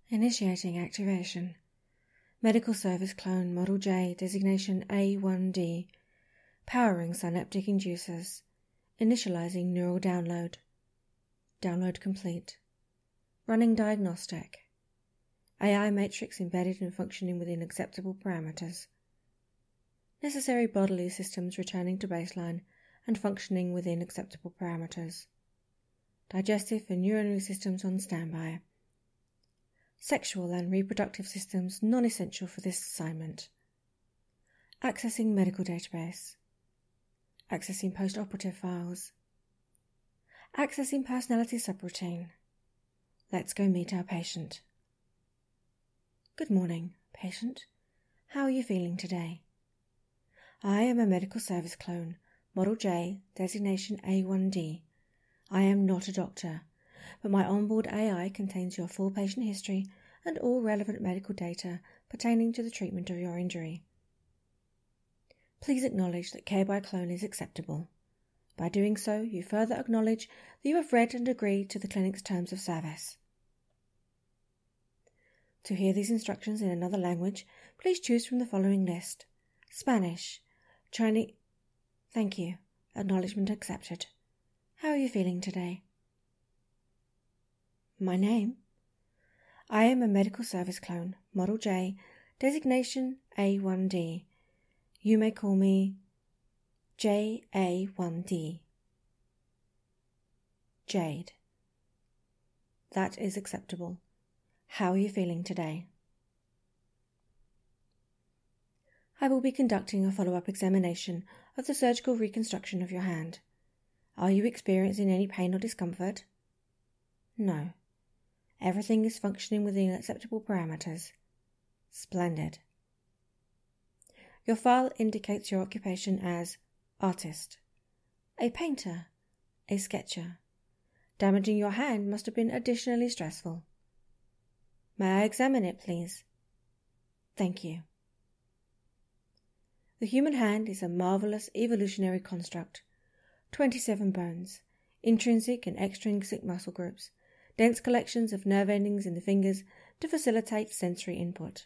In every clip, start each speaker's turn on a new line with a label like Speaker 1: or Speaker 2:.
Speaker 1: Initiating activation. Medical Service Clone Model J, designation A1D. Powering synaptic inducers. Initializing neural download. Download complete. Running diagnostic. AI matrix embedded and functioning within acceptable parameters. Necessary bodily systems returning to baseline and functioning within acceptable parameters. Digestive and urinary systems on standby. Sexual and reproductive systems non-essential for this assignment. Accessing medical database. Accessing post-operative files. Accessing personality subroutine. Let's go meet our patient. Good morning, patient. How are you feeling today? I am a medical service clone, Model J, designation A1D. I am not a doctor, but my onboard AI contains your full patient history and all relevant medical data pertaining to the treatment of your injury. Please acknowledge that care by clone is acceptable. By doing so, you further acknowledge that you have read and agreed to the clinic's terms of service. To hear these instructions in another language, please choose from the following list: Spanish, Chinese. Thank you. Acknowledgement accepted. How are you feeling today? My name? I am a medical service clone, Model J, designation A1D. You may call me JA1D. Jade. That is acceptable. How are you feeling today? I will be conducting a follow-up examination of the surgical reconstruction of your hand. Are you experiencing any pain or discomfort? No. Everything is functioning within acceptable parameters. Splendid. Your file indicates your occupation as artist, a painter, a sketcher. Damaging your hand must have been additionally stressful. May I examine it, please? Thank you. The human hand is a marvelous evolutionary construct. 27 bones, intrinsic and extrinsic muscle groups, dense collections of nerve endings in the fingers to facilitate sensory input.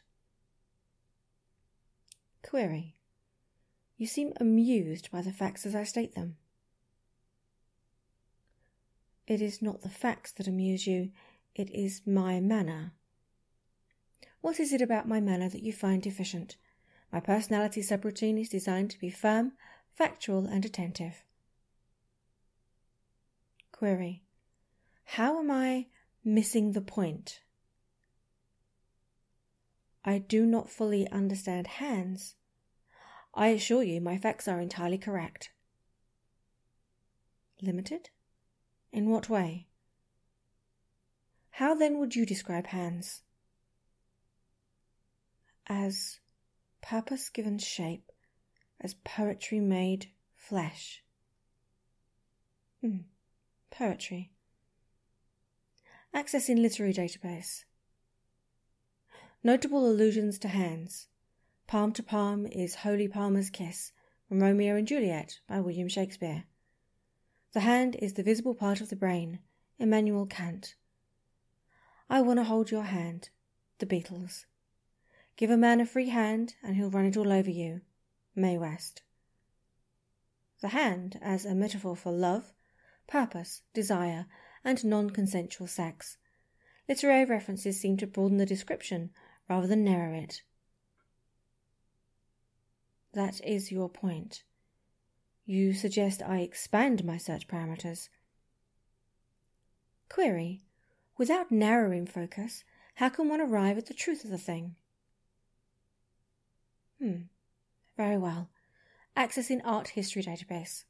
Speaker 1: Query. You seem amused by the facts as I state them. It is not the facts that amuse you, it is my manner. What is it about my manner that you find deficient? My personality subroutine is designed to be firm, factual, and attentive. Query. How am I missing the point? I do not fully understand hands. I assure you my facts are entirely correct. Limited? In what way? How then would you describe hands? As purpose given shape, as poetry made flesh. Poetry. Accessing literary database. Notable allusions to hands. Palm to Palm is Holy Palmer's Kiss from Romeo and Juliet by William Shakespeare. The hand is the visible part of the brain, Immanuel Kant. I want to hold your hand, the Beatles. Give a man a free hand and he'll run it all over you, Mae West. The hand as a metaphor for love, purpose, desire, and non-consensual sex. Literary references seem to broaden the description rather than narrow it. That is your point. You suggest I expand my search parameters. Query. Without narrowing focus, how can one arrive at the truth of the thing? Very well. Accessing art history database.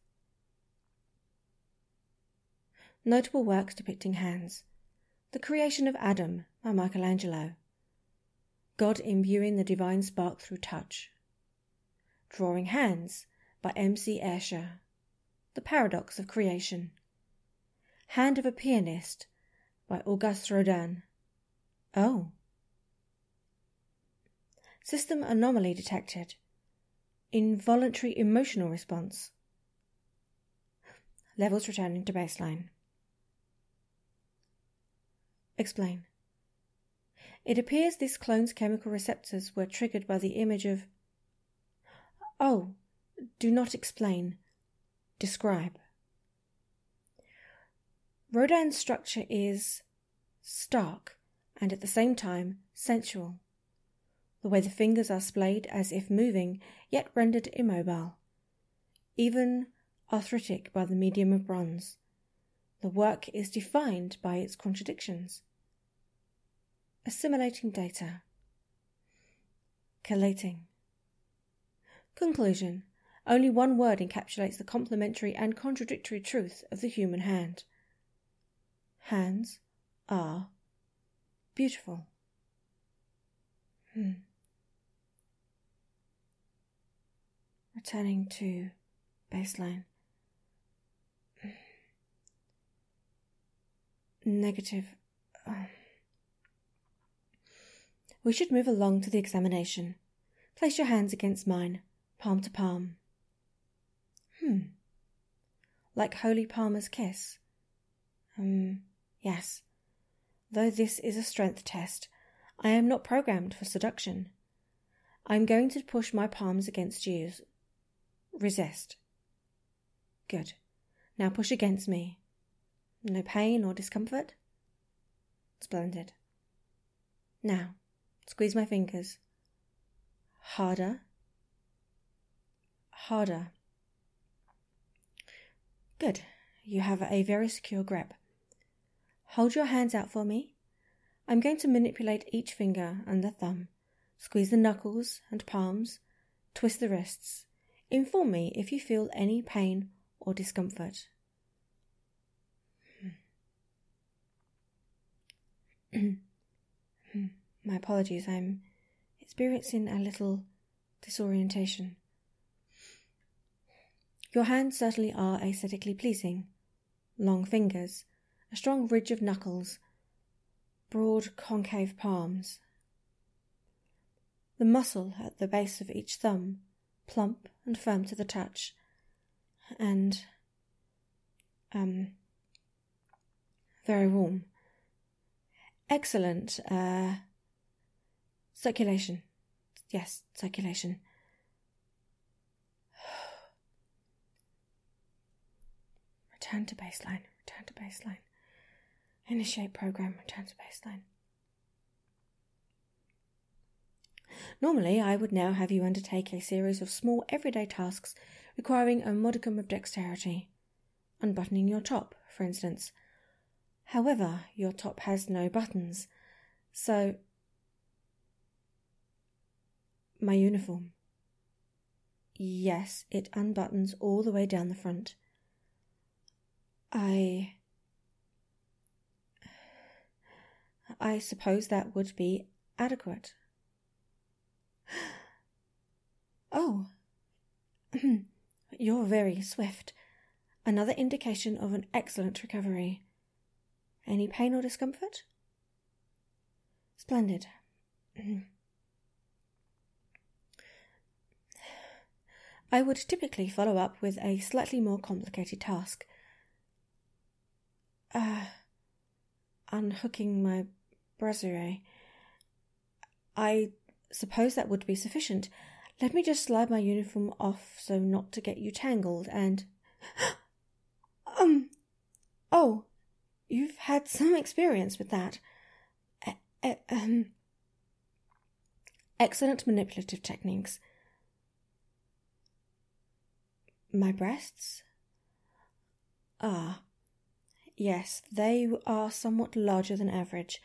Speaker 1: Notable works depicting hands. The Creation of Adam by Michelangelo. God imbuing the divine spark through touch. Drawing Hands by M.C. Escher. The Paradox of Creation. Hand of a Pianist by Auguste Rodin. Oh. System anomaly detected. Involuntary emotional response. Levels returning to baseline. Explain. It appears this clone's chemical receptors were triggered by the image of... Oh, do not explain. Describe. Rodin's structure is stark and at the same time sensual. The way the fingers are splayed as if moving, yet rendered immobile, even arthritic by the medium of bronze. The work is defined by its contradictions. Assimilating data. Collating. Conclusion. Only one word encapsulates the complementary and contradictory truth of the human hand. Hands are beautiful. Returning to baseline. Negative. We should move along to the examination. Place your hands against mine, palm to palm. Like Holy Palmer's kiss. Yes. Though this is a strength test, I am not programmed for seduction. I am going to push my palms against yours. Resist. Good. Now push against me. No pain or discomfort? Splendid. Now, squeeze my fingers. Harder. Harder. Good. You have a very secure grip. Hold your hands out for me. I'm going to manipulate each finger and the thumb. Squeeze the knuckles and palms. Twist the wrists. Inform me if you feel any pain or discomfort. My apologies, I'm experiencing a little disorientation. Your hands certainly are aesthetically pleasing. Long fingers, a strong ridge of knuckles, broad concave palms. The muscle at the base of each thumb, plump and firm to the touch, and very warm. Excellent circulation. Yes, circulation. Return to baseline. Return to baseline. Initiate program. Return to baseline. Normally, I would now have you undertake a series of small everyday tasks requiring a modicum of dexterity. Unbuttoning your top, for instance. However, your top has no buttons, so... My uniform. Yes, it unbuttons all the way down the front. I suppose that would be adequate. Oh, you're very swift. Another indication of an excellent recovery. Any pain or discomfort? Splendid. I would typically follow up with a slightly more complicated task. Unhooking my brassiere. I suppose that would be sufficient. Let me just slide my uniform off so not to get you tangled and... Oh, you've had some experience with that. Excellent manipulative techniques. My breasts? Yes, they are somewhat larger than average.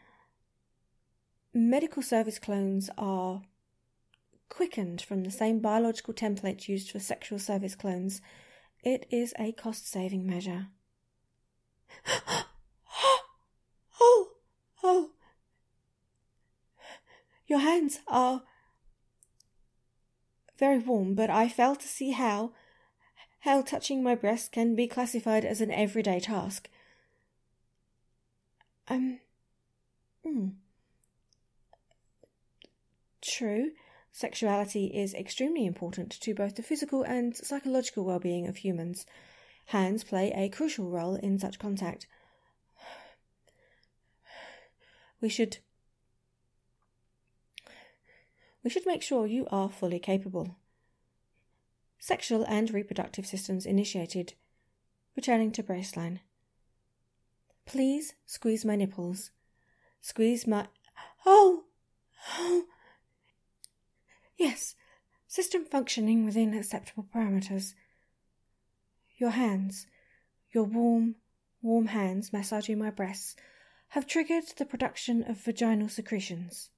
Speaker 1: Medical service clones are quickened from the same biological template used for sexual service clones. It is a cost-saving measure. Oh! Your hands are very warm, but I fail to see how touching my breast can be classified as an everyday task. True, sexuality is extremely important to both the physical and psychological well-being of humans. Hands play a crucial role in such contact. We should We should make sure you are fully capable. Sexual and reproductive systems initiated. Returning to baseline. Please squeeze my nipples. Squeeze my... Oh! Yes, system functioning within acceptable parameters. Your hands, your warm hands massaging my breasts, have triggered the production of vaginal secretions.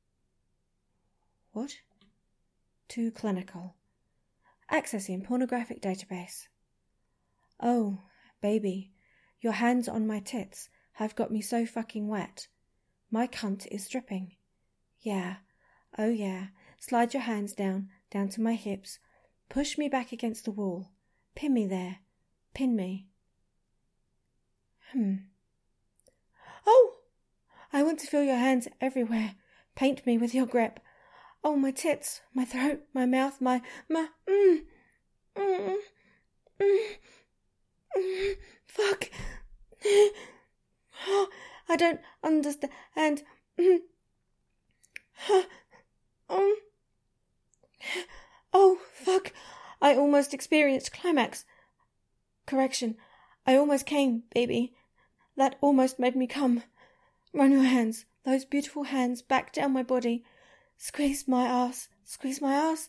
Speaker 1: What? Too clinical. Accessing pornographic database. Oh, baby, your hands on my tits have got me so fucking wet. My cunt is dripping. Yeah, oh yeah, slide your hands down to my hips. Push me back against the wall. Pin me there. Pin me. Oh! I want to feel your hands everywhere. Paint me with your grip. Oh, my tits, my throat, my mouth, fuck. Oh, I don't understand. Oh, fuck. I almost experienced climax. Correction. I almost came, baby. That almost made me come. Run your hands, those beautiful hands, back down my body. Squeeze my ass. Squeeze my ass.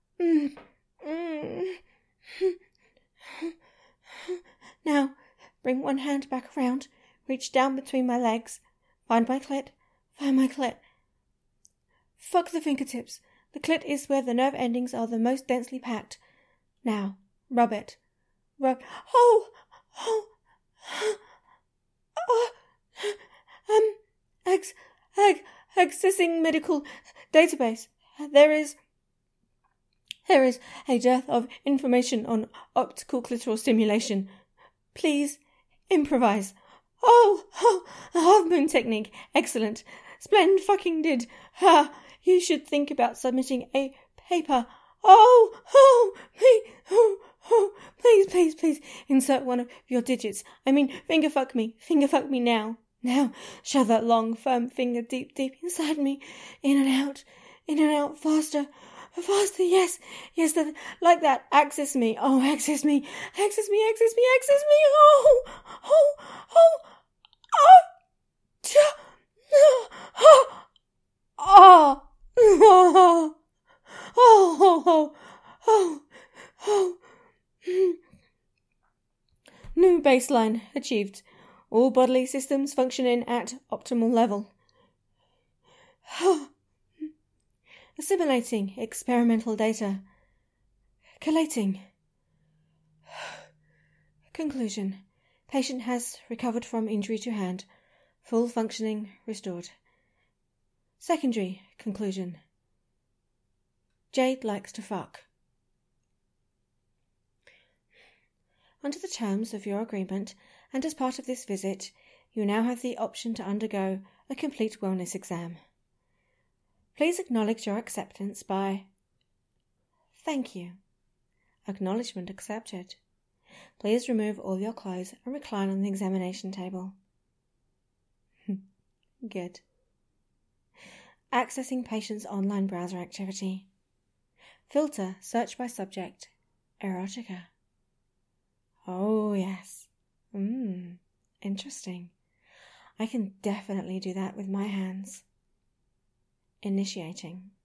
Speaker 1: Now, bring one hand back around. Reach down between my legs. Find my clit. Find my clit. Fuck the fingertips. The clit is where the nerve endings are the most densely packed. Now, rub it. Rub. Oh! Accessing medical database. There is a dearth of information on optical clitoral stimulation. Please improvise. Oh, half-moon technique. Excellent. Splendid fucking did. You should think about submitting a paper. Please, insert one of your digits. I mean, finger fuck me now. Now, shove that long, firm finger deep inside me. In and out, faster, yes, like that. Access me, access me. New baseline achieved. All bodily systems functioning at optimal level. Assimilating experimental data. Collating. Conclusion. Patient has recovered from injury to hand. Full functioning restored. Secondary conclusion. Jade likes to fuck. Under the terms of your agreement, and as part of this visit, you now have the option to undergo a complete wellness exam. Please acknowledge your acceptance by thank you. Acknowledgement accepted. Please remove all your clothes and recline on the examination table. Good. Accessing patient's online browser activity. Filter search by subject. Erotica. Oh, yes. Interesting. I can definitely do that with my hands. Initiating.